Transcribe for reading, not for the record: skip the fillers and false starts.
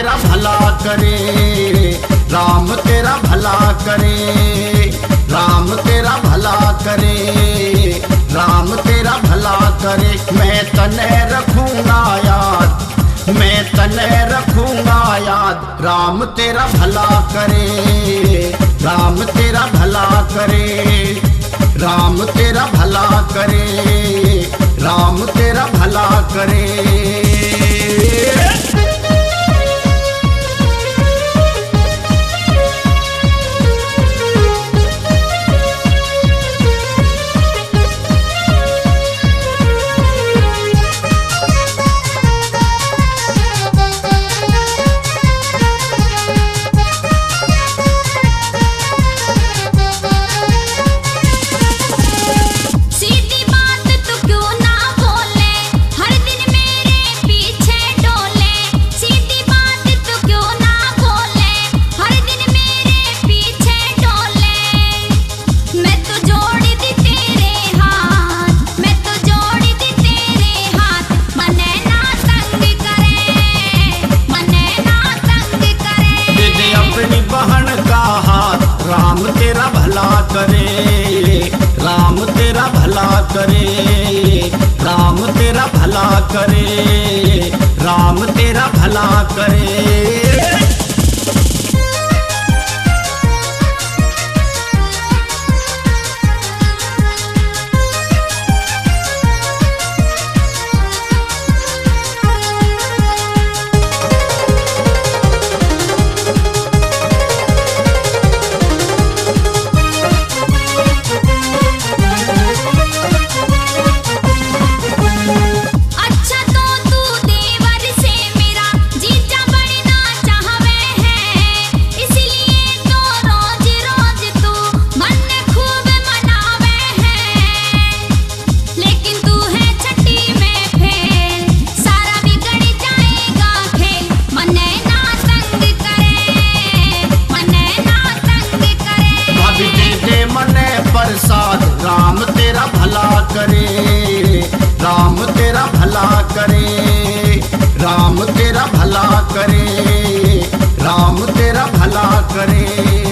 तेरा भला करे, राम तेरा भला करे, राम तेरा भला करे, राम तेरा भला करे। मैं तने रखूंगा याद, मैं तने रखूंगा याद, राम तेरा भला करे, राम तेरा भला करे, राम तेरा भला करे, राम तेरा भला करे। राम तेरा भला करे, राम तेरा भला करे, राम तेरा भला करे, राम तेरा भला करे। राम तेरा भला करे, राम तेरा भला करे, राम तेरा भला करे, राम तेरा भला करे।